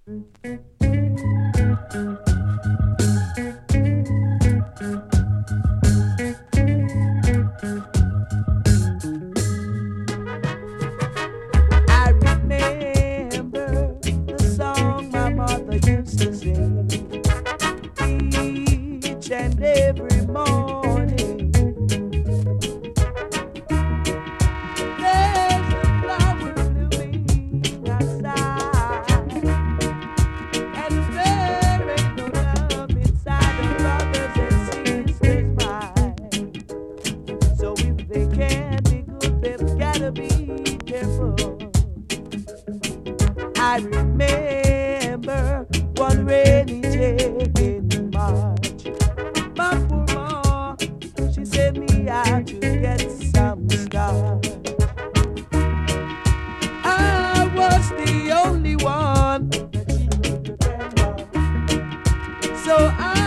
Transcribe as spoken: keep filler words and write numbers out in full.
I remember the song my mother used to sing each and every morning. There's a flower blooming outside, and there ain't no love inside the brothers and sisters' mind. So if they can't be good, they've gotta be careful. I remember one rainy day in March. My poor mom, she sent me out to get some starch. I was the only one that she could depend on, so I